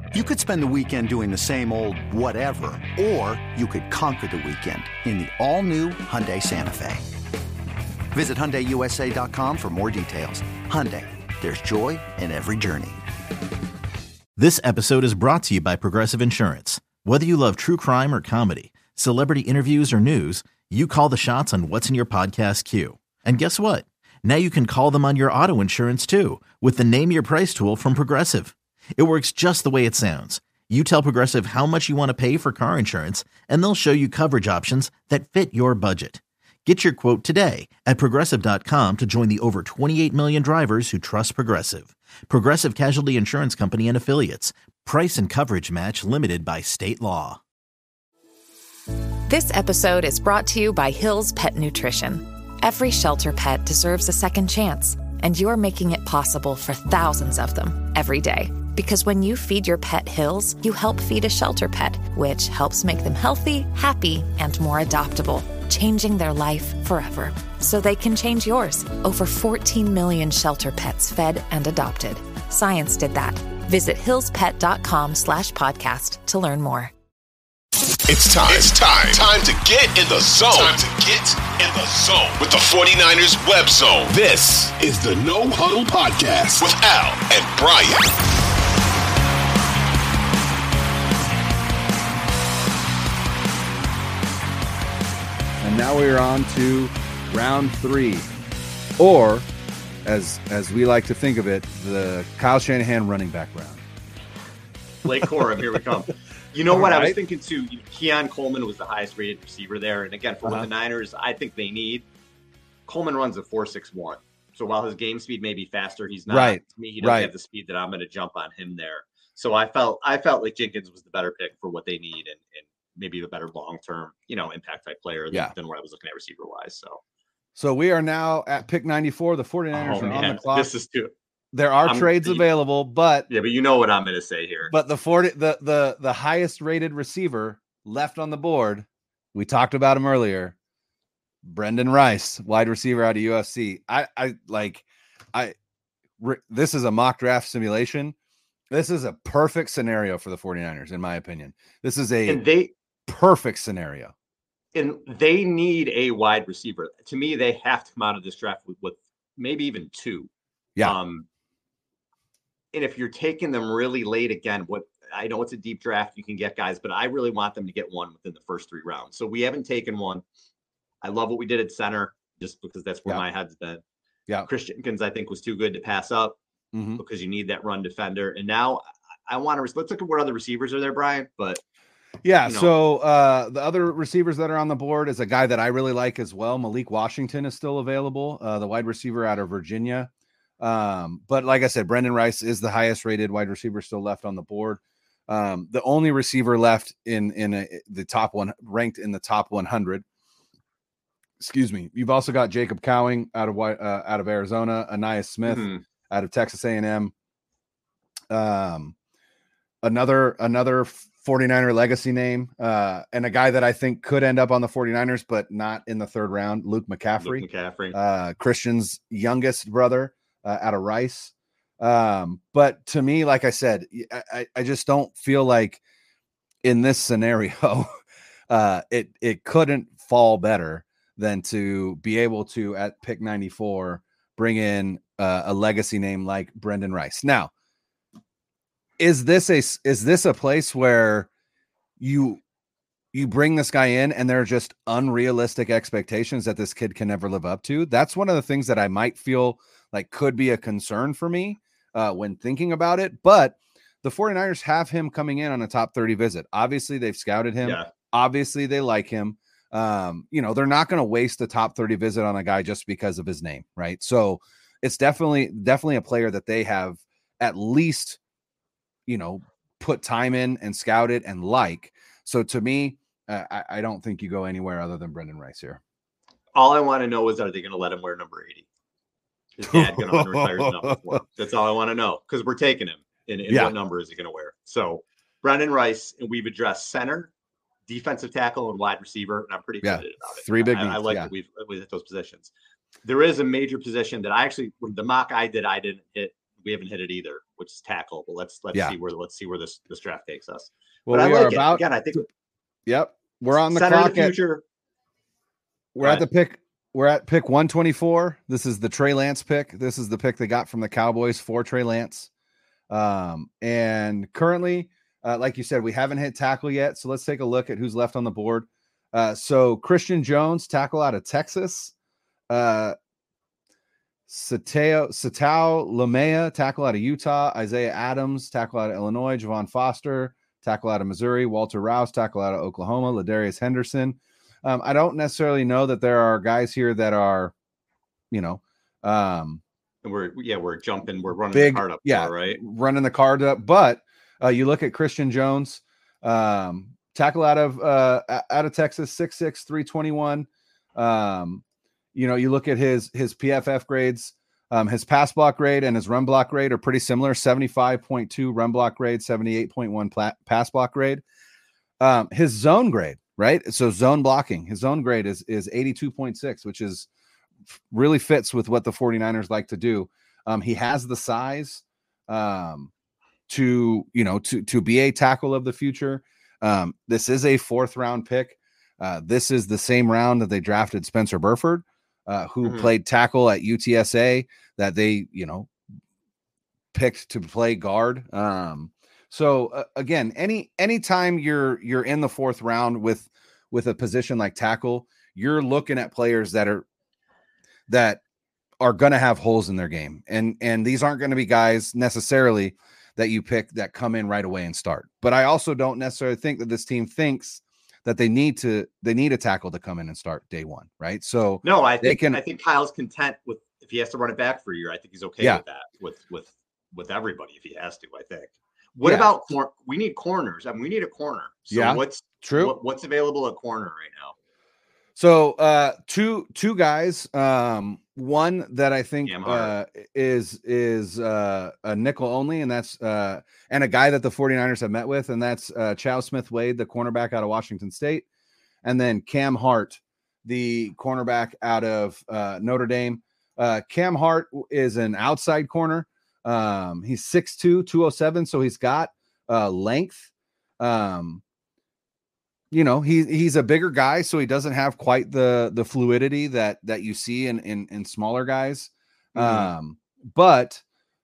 You could spend the weekend doing the same old whatever, or you could conquer the weekend in the all-new Hyundai Santa Fe. Visit HyundaiUSA.com for more details. Hyundai, there's joy in every journey. This episode is brought to you by Progressive Insurance. Whether you love true crime or comedy, celebrity interviews or news, you call the shots on what's in your podcast queue. And guess what? Now you can call them on your auto insurance too with the Name Your Price tool from Progressive. It works just the way it sounds. You tell Progressive how much you want to pay for car insurance, and they'll show you coverage options that fit your budget. Get your quote today at Progressive.com to join the over 28 million drivers who trust Progressive. Progressive Casualty Insurance Company and Affiliates. Price and coverage match limited by state law. This episode is brought to you by Hill's Pet Nutrition. Every shelter pet deserves a second chance, and you're making it possible for thousands of them every day. Because when you feed your pet Hill's, you help feed a shelter pet, which helps make them healthy, happy, and more adoptable, changing their life forever. So they can change yours. Over 14 million shelter pets fed and adopted. Science did that. Visit hillspet.com/podcast to learn more. It's time to get in the zone. With the 49ers web zone. This is the No Huddle Podcast with Al and Brian. And now we are on to round 3, or as we like to think of it, the Kyle Shanahan running back round. Blake Corum, here we come. You know what? Right. I was thinking too. Keon Coleman was the highest rated receiver there, and again, for what the Niners, I think they need. Coleman runs a 4.61, so while his game speed may be faster, he's not. Right. To me, he doesn't have the speed that I'm going to jump on him there. So I felt like Jenkins was the better pick for what they need, and maybe the better long-term, impact type player than what I was looking at receiver-wise. So we are now at pick 94. The 49ers are on the clock. This is too. There are trades available, but you know what I'm going to say here. But the highest rated receiver left on the board, we talked about him earlier, Brendan Rice, wide receiver out of USC. This is a mock draft simulation. This is a perfect scenario for the 49ers, in my opinion. This is perfect scenario. And they need a wide receiver. To me, they have to come out of this draft with maybe even 2. Yeah. And if you're taking them really late again, I know it's a deep draft, you can get guys, but I really want them to get one within the first 3 rounds. So we haven't taken one. I love what we did at center, just because that's where my head's been. Yeah. Chris Jenkins, I think, was too good to pass up because you need that run defender. And now I want to let's look at what other receivers are there, Brian. But so the other receivers that are on the board is a guy that I really like as well. Malik Washington is still available, the wide receiver out of Virginia. But like I said, Brendan Rice is the highest rated wide receiver still left on the board. The only receiver left in the top one, ranked in the top 100. Excuse me. You've also got Jacob Cowing out of Arizona, Anais Smith out of Texas A&M. Another 49er legacy name, and a guy that I think could end up on the 49ers, but not in the 3rd round, Luke McCaffrey. Christian's youngest brother out of Rice. But to me, like I said, I just don't feel like in this scenario, it couldn't fall better than to be able to, at pick 94, bring in a legacy name like Brendan Rice. Now, is this a place where you bring this guy in and there are just unrealistic expectations that this kid can never live up to? That's one of the things that I might feel like could be a concern for me when thinking about it. But the 49ers have him coming in on a top 30 visit. Obviously, they've scouted him. Yeah. Obviously, they like him. They're not going to waste a top 30 visit on a guy just because of his name, right? So it's definitely a player that they have at least, put time in and scouted and like. So to me, I don't think you go anywhere other than Brendan Rice here. All I want to know is, are they going to let him wear number 80? Is Dad going to retire his number 4? That's all I want to know, because we're taking him. And what number is he going to wear? So Brendan Rice, and we've addressed center, defensive tackle, and wide receiver, and I'm pretty excited about it. 3 big needs. I like that we've hit those positions. There is a major position that when the mock I didn't hit. We haven't hit it either. which is tackle. But let's see where this draft takes us. Well, but we I like are about. Again, I think. Yep, we're on the center clock. Of the future. We're at the pick. We're at pick 124. This is the Trey Lance pick. This is the pick they got from the Cowboys for Trey Lance. And currently, like you said, we haven't hit tackle yet. So let's take a look at who's left on the board. So Christian Jones, tackle out of Texas. Satao Lamea, tackle out of Utah. Isaiah Adams, tackle out of Illinois. Javon Foster, tackle out of Missouri. Walter Rouse, tackle out of Oklahoma. Ladarius Henderson. I don't necessarily know that there are guys here that are, we're jumping, we're running big, the card up, right? Running the card up. But you look at Christian Jones, tackle out of Texas, 6'6", 321. You look at his PFF grades, his pass block grade and his run block grade are pretty similar. 75.2 run block grade, 78.1 pass block grade. His zone grade, right? So zone blocking, his zone grade is 82.6, which is really fits with what the 49ers like to do. He has the size to be a tackle of the future. This is a 4th round pick. This is the same round that they drafted Spencer Burford, who played tackle at UTSA, that they, picked to play guard. So again, anytime you're in the 4th round with a position like tackle, you're looking at players that are going to have holes in their game. And these aren't going to be guys necessarily that you pick that come in right away and start. But I also don't necessarily think that this team thinks that they need a tackle to come in and start day one. Right. So no, I think Kyle's content with, if he has to run it back for a year, I think he's okay with that with everybody. If he has to, I think. What about we need corners? I mean, we need a corner. So what's true? What's available at corner right now? So two guys. One that I think is a nickel only, and that's and a guy that the 49ers have met with, and that's Chow Smith-Wade, the cornerback out of Washington State, and then Cam Hart, the cornerback out of Notre Dame. Cam Hart is an outside corner. He's 6'2", 207, so he's got length. He's a bigger guy, so he doesn't have quite the fluidity that you see in smaller guys. But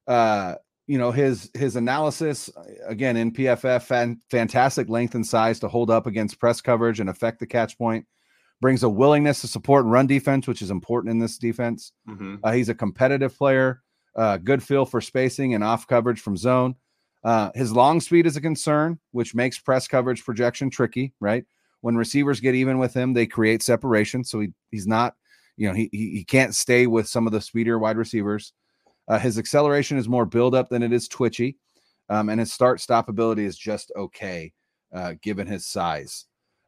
his analysis again in PFF, fantastic length and size to hold up against press coverage and affect the catch point. Brings a willingness to support run defense, which is important in this defense. He's a competitive player. Good feel for spacing and off coverage from zone. His long speed is a concern, which makes press coverage projection tricky, right? When receivers get even with him, they create separation. So he's not, he can't stay with some of the speedier wide receivers. His acceleration is more build up than it is twitchy. And his stop ability is just okay, given his size.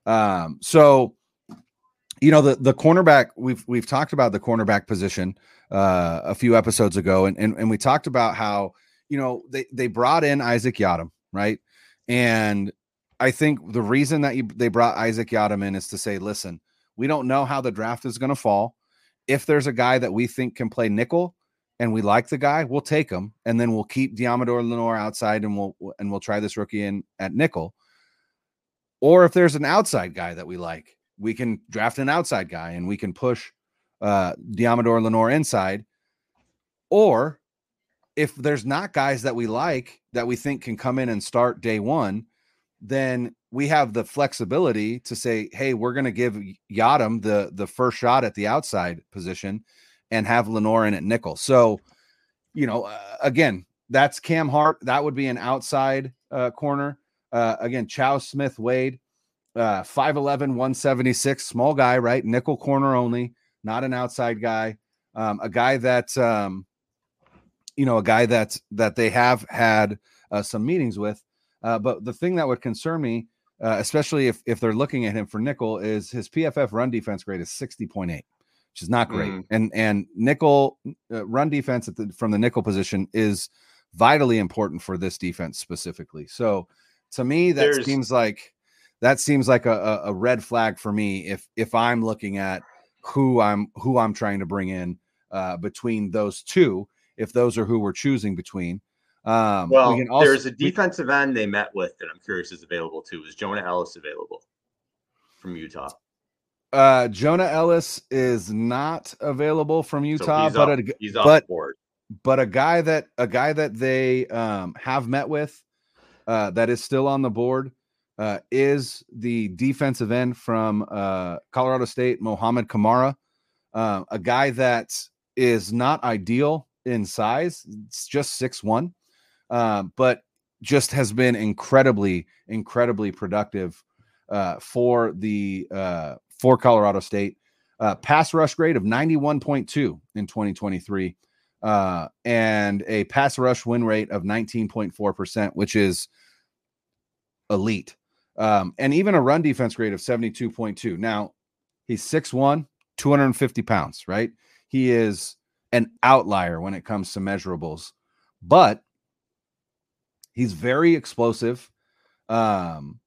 The cornerback, we've talked about the cornerback position a few episodes ago, and we talked about how, they brought in Isaac Yiadom, right? And I think the reason that they brought Isaac Yiadom in is to say, listen, we don't know how the draft is going to fall. If there's a guy that we think can play nickel and we like the guy, we'll take him, and then we'll keep Diamador Lenoir outside, and we'll try this rookie in at nickel. Or if there's an outside guy that we like, we can draft an outside guy and we can push Diamador Lenoir inside. Or if there's not guys that we like that we think can come in and start day one, then we have the flexibility to say, hey, we're going to give Yiadom the first shot at the outside position and have Lenoir in at nickel. So, again, that's Cam Hart. That would be an outside corner. Again, Chow Smith-Wade, 5'11", 176, small guy, right? Nickel corner only, not an outside guy. A guy that, a guy that they have had some meetings with. But the thing that would concern me, especially if they're looking at him for nickel, is his PFF run defense grade is 60.8, which is not great. And nickel run defense from the nickel position is vitally important for this defense specifically. So to me, that seems like a red flag for me if I'm looking at who I'm trying to bring in between those two. If those are who we're choosing between, There's a defensive end they met with that I'm curious is available too. Is Jonah Ellis available from Utah? Jonah Ellis is not available from Utah, so he's off the board. But a guy that they have met with that is still on the board is the defensive end from Colorado State, Mohamed Kamara, a guy that is not ideal in size. It's just 6'1", but just has been incredibly productive for Colorado State. Pass rush grade of 91.2 in 2023, and a pass rush win rate of 19.4%, which is elite. And even a run defense grade of 72.2. Now, he's 6'1", 250 pounds, right? He is an outlier when it comes to measurables, but he's very explosive, and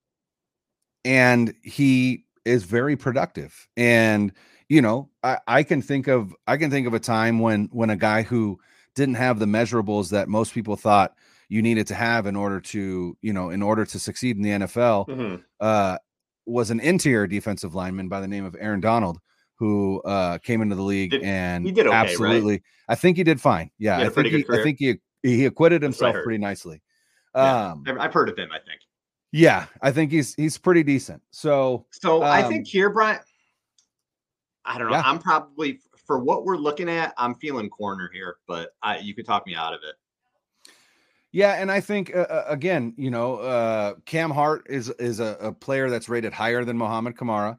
he is very productive. And I can think of a time when a guy who didn't have the measurables that most people thought you needed to have in order to succeed in the NFL, was an interior defensive lineman by the name of Aaron Donald, who came into the league and he did okay, absolutely, right? I think he did fine. Yeah, I think he acquitted himself pretty nicely. I've heard of him, I think. Yeah, I think he's pretty decent. So I think here, Brian, I don't know. Yeah. I'm probably, for what we're looking at, I'm feeling corner here, but you could talk me out of it. Yeah, and I think again, Cam Hart is a player that's rated higher than Mohamed Kamara,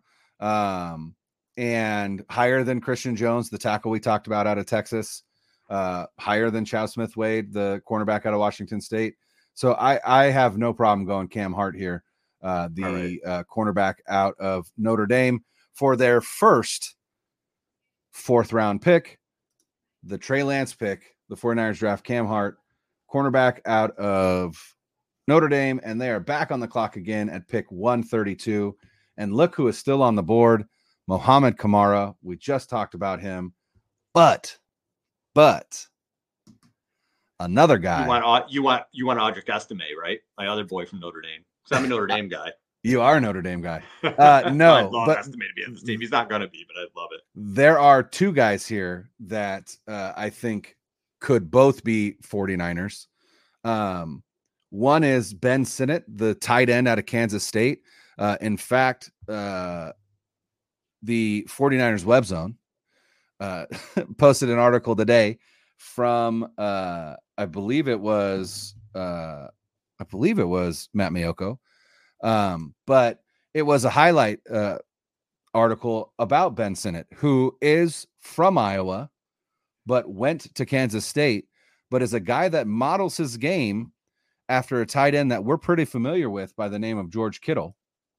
and higher than Christian Jones, the tackle we talked about out of Texas, higher than Chow Smith-Wade, the cornerback out of Washington State. So I have no problem going Cam Hart here, cornerback out of Notre Dame, for their first fourth-round pick, the Trey Lance pick. The 49ers draft Cam Hart, cornerback out of Notre Dame, and they are back on the clock again at pick 132. And look who is still on the board, Mohamed Kamara. We just talked about him, but another guy. You want Audric Estime, right? My other boy from Notre Dame. Because I'm a Notre Dame guy. You are a Notre Dame guy. No, I'd love Estime to be on this team. He's not going to be, but I'd love it. There are two guys here that I think could both be 49ers. One is Ben Sinnott, the tight end out of Kansas State. In fact, the 49ers web zone posted an article today from I believe it was Matt Maiocco, but it was a highlight article about Ben Sinnott, who is from Iowa but went to Kansas State, but is a guy that models his game after a tight end that we're pretty familiar with by the name of George Kittle.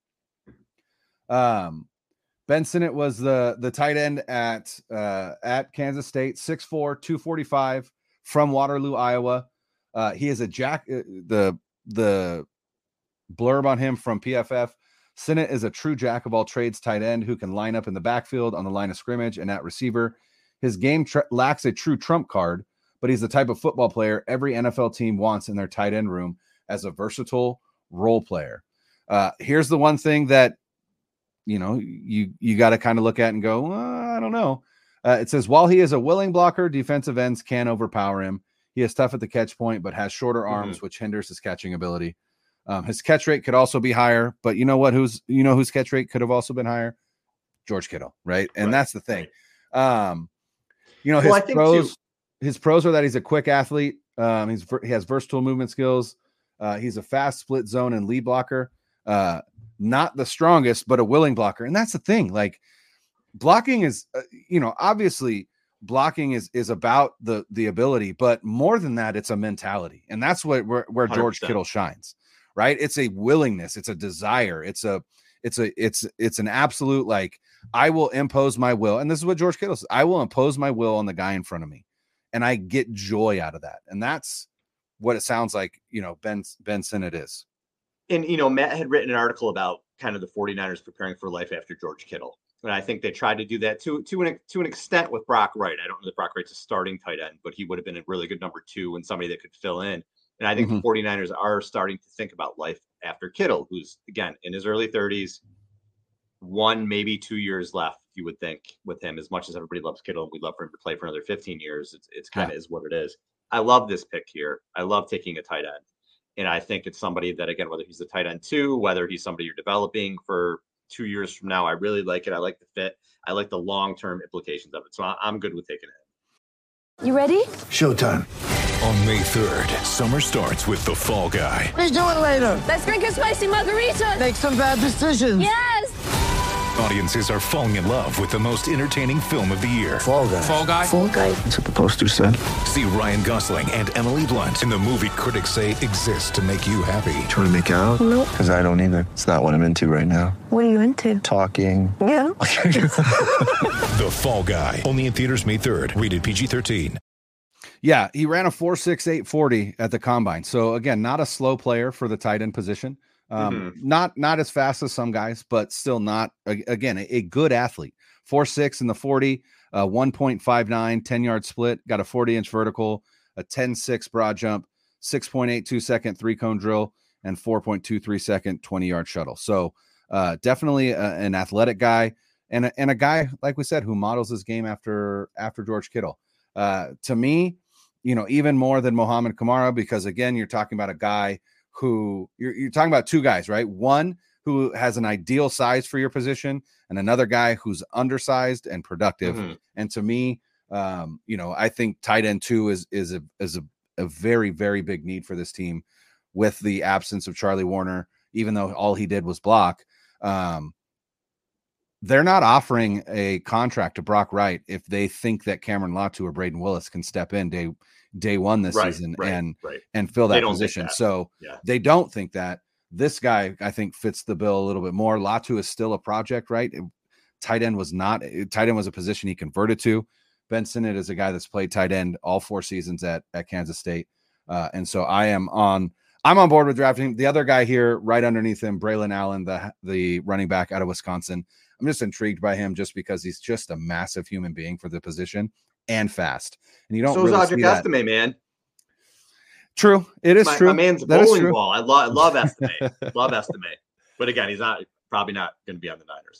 Ben Sinnott was the tight end at Kansas State, 6'4", 245, from Waterloo, Iowa. He is a jack. The blurb on him from PFF: Sinnott is a true jack of all trades tight end who can line up in the backfield, on the line of scrimmage, and at receiver. His game lacks a true trump card, but he's the type of football player every NFL team wants in their tight end room as a versatile role player. Here's the one thing that you got to kind of look at and go, I don't know. It says, while he is a willing blocker, defensive ends can overpower him. He is tough at the catch point, but has shorter arms, which hinders his catching ability. His catch rate could also be higher, but you know what? Whose catch rate could have also been higher? George Kittle, right? And that's the thing. His pros are that he's a quick athlete. He has versatile movement skills. He's a fast split zone and lead blocker. Not the strongest, but a willing blocker. And that's the thing. Like, blocking is, obviously blocking is about the ability, but more than that, it's a mentality. And that's where George 100%. Kittle shines, right? It's a willingness. It's a desire. It's an absolute, like, I will impose my will. And this is what George Kittle says. I will impose my will on the guy in front of me. And I get joy out of that. And that's what it sounds like, Ben Sinnott is. And, Matt had written an article about kind of the 49ers preparing for life after George Kittle. And I think they tried to do that to an extent with Brock Wright. I don't know that Brock Wright's a starting tight end, but he would have been a really good number 2 and somebody that could fill in. And I think the 49ers are starting to think about life after Kittle, who's, again, in his early 30s, 1, maybe 2 years left, you would think, with him. As much as everybody loves Kittle, we'd love for him to play for another 15 years. It's kind of is what it is. I love this pick here. I love taking a tight end. And I think it's somebody that, again, whether he's a tight end 2, whether he's somebody you're developing for 2 years from now, I really like it. I like the fit. I like the long-term implications of it. So I'm good with taking it. You ready? Showtime. On May 3rd, summer starts with The Fall Guy. What are you doing later? Let's drink a spicy margarita. Make some bad decisions. Yes. Audiences are falling in love with the most entertaining film of the year. Fall Guy. Fall Guy. Fall Guy. That's what the poster said. See Ryan Gosling and Emily Blunt in the movie critics say exists to make you happy. Trying to make it out? Nope. Because I don't either. It's not what I'm into right now. What are you into? Talking. Yeah. The Fall Guy. Only in theaters May 3rd. Rated PG-13. Yeah, he ran a 4.68 40 at the combine. So again, not a slow player for the tight end position. Not as fast as some guys, but still not, again, a good athlete. 4.6 in the 40, 1.59, 10-yard split, got a 40-inch vertical, a 10.6 broad jump, 6.82 second 3-cone drill, and 4.23 second 20-yard shuttle. So definitely an athletic guy and a guy, like we said, who models his game after George Kittle. To me, even more than Mohamed Kamara, because again, you're talking about a guy who you're talking about 2 guys, right? One who has an ideal size for your position and another guy who's undersized and productive. And to me, I think tight end 2 is a very, very big need for this team with the absence of Charlie Warner, even though all he did was block. They're not offering a contract to Brock Wright if they think that Cameron Latu or Braden Willis can step in day one this season and fill that position. So they don't think that. This guy, I think, fits the bill a little bit more. Latu is still a project, right? Tight end was not. Tight end was a position he converted to. Ben Sinnott is a guy that's played tight end all 4 seasons at Kansas State. And so I'm on board with drafting the other guy here right underneath him, Braylon Allen, the running back out of Wisconsin. I'm just intrigued by him just because he's just a massive human being for the position and fast. And you don't so really Audric see that. Estime, man. True. It is true. My man's bowling ball. I love Estime. Love Estime. But again, he's probably not going to be on the Niners.